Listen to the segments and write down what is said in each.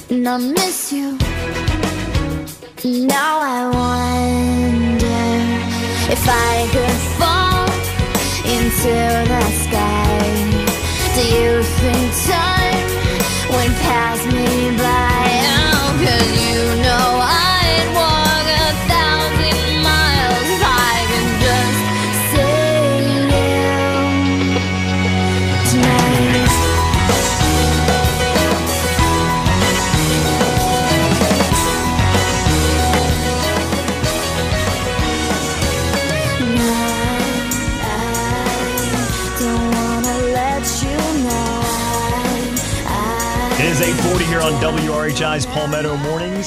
and I miss you. Now I wonder if I could fall into the sky. Do you think time would pass me by? Oh, 'cause you know I'd walk 1,000 miles if I could just see you tonight. It is 8:40 here on WRHI's Palmetto Mornings.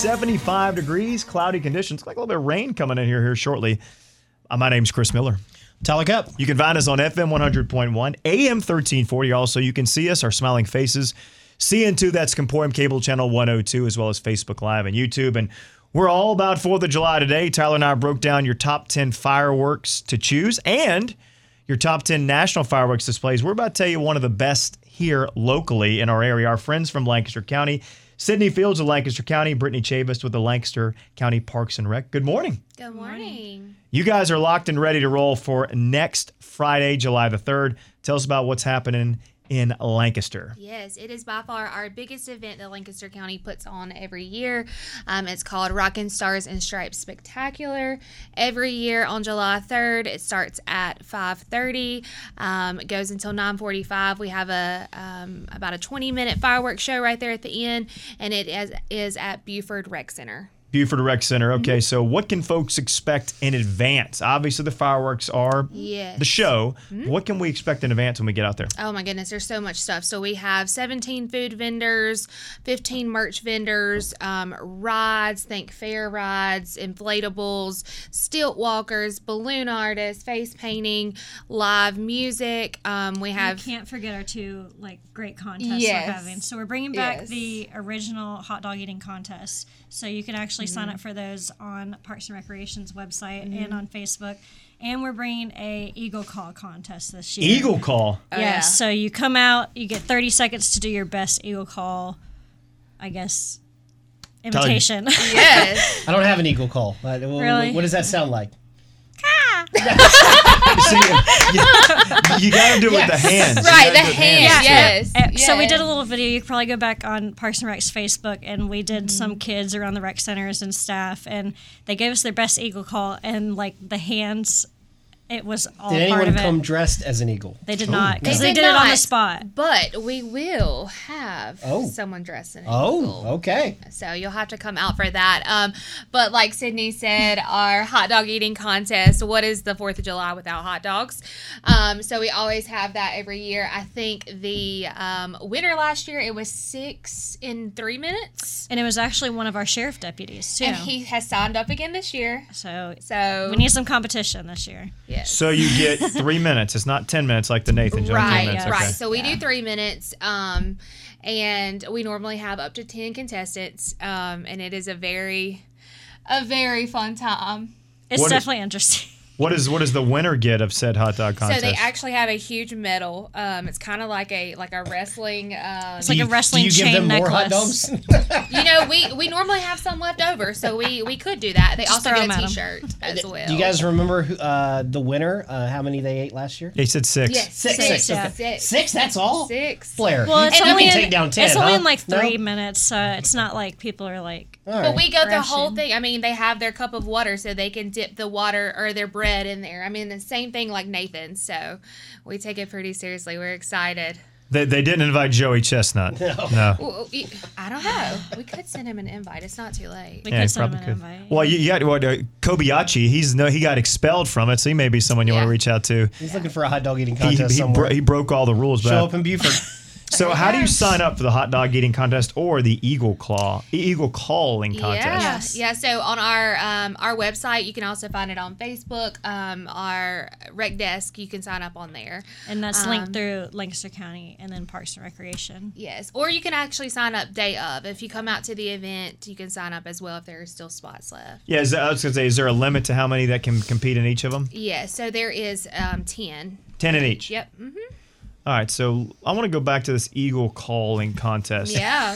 75 degrees, cloudy conditions. Like a little bit of rain coming in here shortly. My name's Chris Miller. Talk up. You can find us on FM 100.1, AM 1340. Also, you can see us, our smiling faces. CN2, that's Comporium Cable Channel 102, as well as Facebook Live and YouTube. And we're all about 4th of July today. Tyler and I broke down your top 10 fireworks to choose and your top 10 national fireworks displays. We're about to tell you one of the best here locally in our area. Our friends from Lancaster County, Sydney Fields of Lancaster County, Brittany Chavis with the Lancaster County Parks and Rec. Good morning. Good morning. You guys are locked and ready to roll for next Friday, July the 3rd. Tell us about what's happening in Lancaster. Yes, it is by far our biggest event that Lancaster County puts on every year. It's called Rockin' Stars and Stripes Spectacular. Every year on July 3rd, it starts at 5:30. It goes until 9:45. We have about a 20-minute fireworks show right there at the end, and it is at Buford Rec Center. Buford Rec Center. Okay, so what can folks expect in advance? Obviously, the fireworks are the show. What can we expect in advance when we get out there? Oh my goodness, there's so much stuff. So we have 17 food vendors, 15 merch vendors, rides, think fair rides, inflatables, stilt walkers, balloon artists, face painting, live music. We have. You can't forget our two great contests we're having. So we're bringing back the original hot dog eating contest. So you can actually sign up for those on Parks and Recreation's website and on Facebook. And we're bringing a Eagle Call contest this year. Eagle Call? Yes. Yeah. So you come out, you get 30 seconds to do your best Eagle Call, I guess, imitation. Yes. I don't have an Eagle Call. Really? What does that sound like? See, you got to do it with the hands. Right, the hands, yes. So we did a little video. You can probably go back on Parks and Rec's Facebook, and we did some kids around the rec centers and staff, and they gave us their best Eagle Call, and the hands, it was all part of it. Did anyone come dressed as an eagle? They did not, because they did it on the spot. But we will have someone dressed in an eagle. Oh, okay. So you'll have to come out for that. But like Sydney said, our hot dog eating contest, what is the 4th of July without hot dogs? So we always have that every year. I think the winner last year, it was 6 in 3 minutes. And it was actually one of our sheriff deputies, too. And he has signed up again this year. So we need some competition this year. Yes. So you get 3 minutes. It's not 10 minutes like the Nathan Jones. Right, minutes. right. Okay. So we do 3 minutes, and we normally have up to 10 contestants, and it is a very fun time. It's definitely interesting. What does the winner get of said hot dog contest? So they actually have a huge medal. It's kind of like a wrestling. It's like a wrestling chain necklace. Do you give them necklace. more hot dogs? We normally have some left over, so we could do that. They also get a T-shirt as well. Do you guys remember the winner? How many they ate last year? They said 6. Yes, Six. Yeah. Okay. 6. That's all. 6. Flair. Well, it's you only can take down 10. It's only huh? in 3 No? minutes, so it's not like people are like. All right. But we go the whole Ration. thing. I mean, they have their cup of water so they can dip the water or their bread in there. I mean, the same thing like Nathan's. So we take it pretty seriously. We're excited. They didn't invite Joey Chestnut. No. Well, I don't know. We could send him an invite. It's not too late. We Yeah, could he send probably them an could. invite. Well, you got Kobayashi. He got expelled from it, so he may be someone you want to reach out to. He's looking for a hot dog eating He, contest somewhere. he broke all the rules. Show But up in Buford. so how do you sign up for the hot dog eating contest or the Eagle calling contest? Yeah. So on our website, you can also find it on Facebook. Our rec desk, you can sign up on there. And that's linked through Lancaster County and then Parks and Recreation. Yes, or you can actually sign up day of. If you come out to the event, you can sign up as well if there are still spots left. Yeah, I was going to say, is there a limit to how many that can compete in each of them? Yeah, so there is 10. 10 in each? Yep. Mm-hmm. All right, so I want to go back to this Eagle calling contest. Yeah.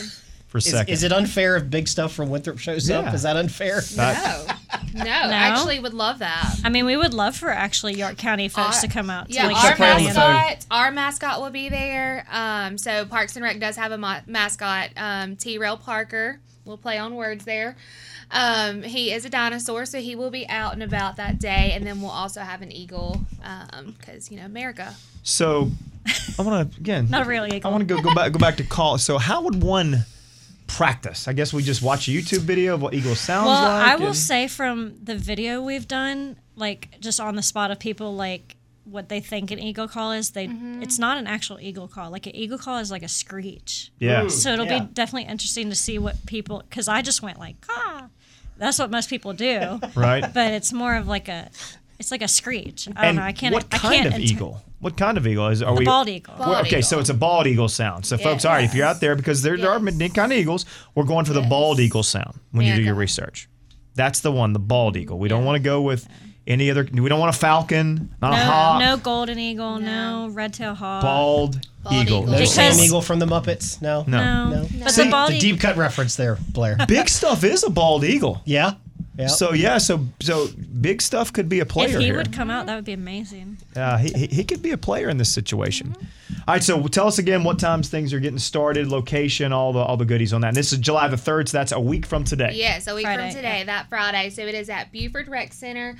for a second. Is it unfair if big stuff from Winthrop shows up? Is that unfair? No, actually would love that. I mean, we would love for actually York County folks to come out. Yeah, our mascot will be there. So Parks and Rec does have a mascot. T-Rail Parker will play on words there. He is a dinosaur, so he will be out and about that day. And then we'll also have an eagle, because America. So I want to again. Not a real eagle. I want to go back to call. So how would one practice? I guess we just watch a YouTube video of what eagle sounds like. Well, I will say from the video we've done, like just on the spot of people like what they think an eagle call is, it's not an actual eagle call. Like an eagle call is like a screech. Yeah. So it'll be definitely interesting to see what people, because I just went like, that's what most people do. Right. But it's more of like it's like a screech. I don't know. I can't. What kind of eagle? What kind of eagle is? Are we bald eagle? Okay, so it's a bald eagle sound. So folks, all right, if you're out there, because there are many kind of eagles, we're going for the bald eagle sound when you do your research. That's the one, the bald eagle. We don't want to go with any other. We don't want a falcon, not a hawk. No golden eagle. No red-tailed hawk. Bald eagle. No Sam Eagle from the Muppets. No. But See, the bald the deep cut reference there, Blair. Big Stuff is a bald eagle. Yeah. So so Big Stuff could be a player If he here. would come out, that would be amazing. He could be a player in this situation. All right, so tell us again what times things are getting started, location, all the goodies on that. And this is July the 3rd, so that's a week from today. Yes, a week Friday, from today, that Friday. So it is at Buford Rec Center,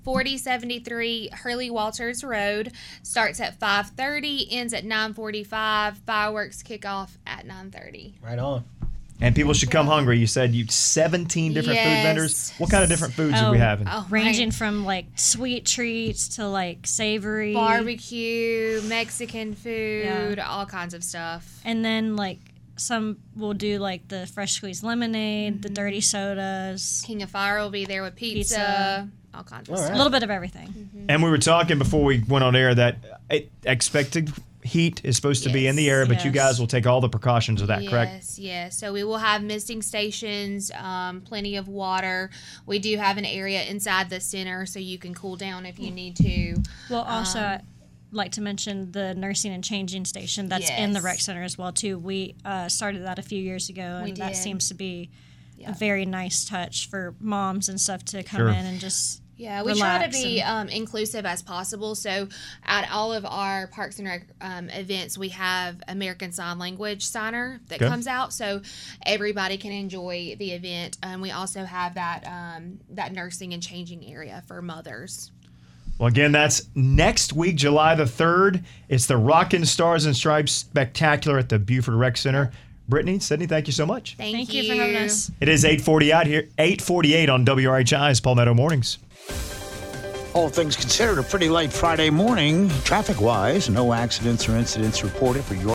4073 Hurley Walters Road. Starts at 5:30, ends at 9:45. Fireworks kick off at 9:30. Right on. And people should come hungry. You said 17 different food vendors. What kind of different foods are we having? Ranging from like sweet treats to like savory, barbecue, Mexican food, all kinds of stuff. And then like some will do like the fresh squeezed lemonade, the dirty sodas. King of Fire will be there with pizza. All kinds of stuff. A little bit of everything. And we were talking before we went on air that expected heat is supposed to be in the air, but you guys will take all the precautions of that, correct? Yes. So we will have misting stations, plenty of water. We do have an area inside the center so you can cool down if you need to. Well, also, I'd like to mention the nursing and changing station that's in the rec center as well, too. We started that a few years ago, and that seems to be a very nice touch for moms and stuff to come in and just... Yeah, we try to be inclusive as possible. So at all of our Parks and Rec events, we have American Sign Language signer that comes out, so everybody can enjoy the event. And we also have that nursing and changing area for mothers. Well, again, that's next week, July the 3rd. It's the Rockin' Stars and Stripes Spectacular at the Buford Rec Center. Brittany, Sydney, thank you so much. Thank you for having us. It is 8:48 on WRHI's Palmetto Mornings. All things considered, a pretty late Friday morning, traffic-wise. No accidents or incidents reported for your